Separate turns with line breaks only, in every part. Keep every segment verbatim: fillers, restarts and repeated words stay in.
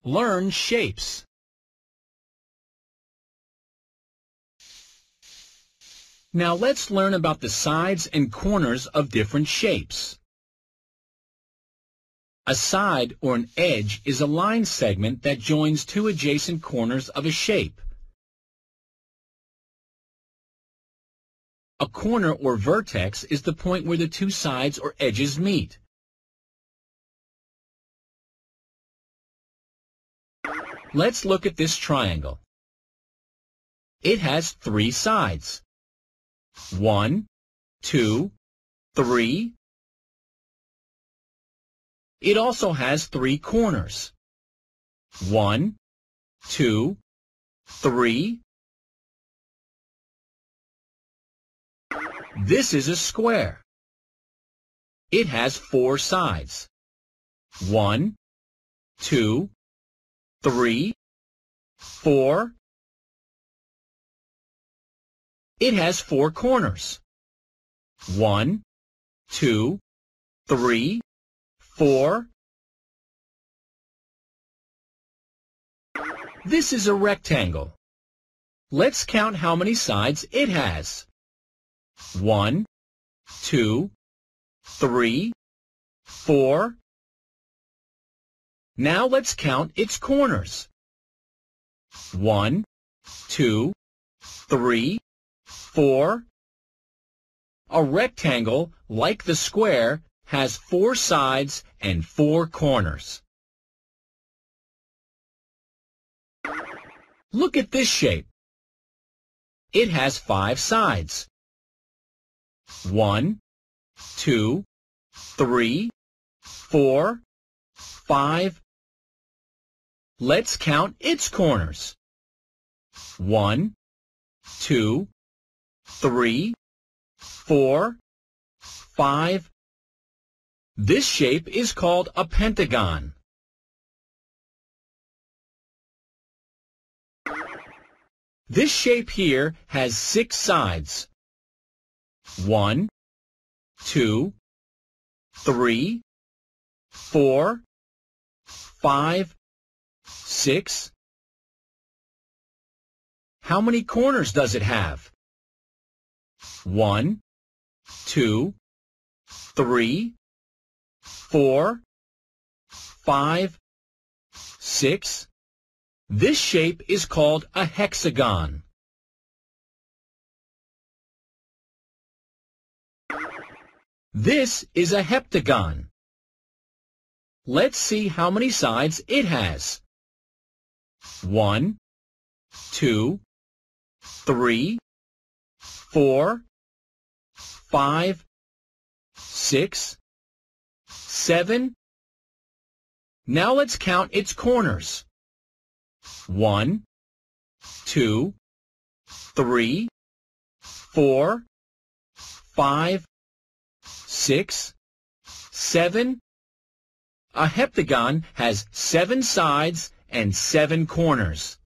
Learn shapes. Now let's learn about the sides and corners of different shapes. A side or an edge is a line segment that joins two adjacent corners of a shape. A corner or vertex is the point where the two sides or edges meet. Let's look at this triangle. It has three sides. One, two, three. It also has three corners. One, two, three. This is a square. It has four sides. One, two, three, four. It has four corners. One, two, three, four. This is a rectangle. Let's count how many sides it has. One, two, three, four. Now let's count its corners. One, two, three, four. A rectangle, like the square, has four sides and four corners. Look at this shape. It has five sides. One, two, three, four, five. Let's count its corners. One, two, three, four, five. This shape is called a pentagon. This shape here has six sides. One, two, three, four, five, six. How many corners does it have? One, two, three, four, five, six. This shape is called a hexagon. This is a heptagon. Let's see how many sides it has. One, two, three, four, five, six, seven. Now let's count its corners. One, two, three, four, five, six, seven. A heptagon has seven sides and seven corners.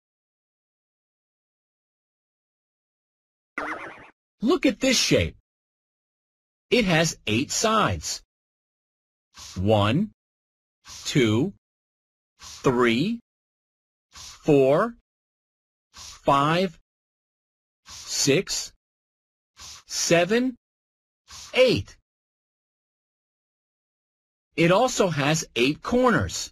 Look at this shape. It has eight sides. One, two, three, four, five, six, seven, eight. It also has eight corners.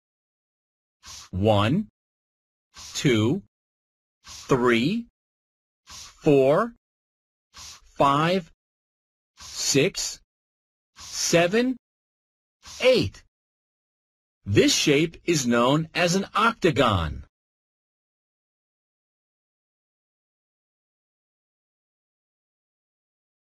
One, two, three, four, five, six, seven, eight. This shape is known as an octagon.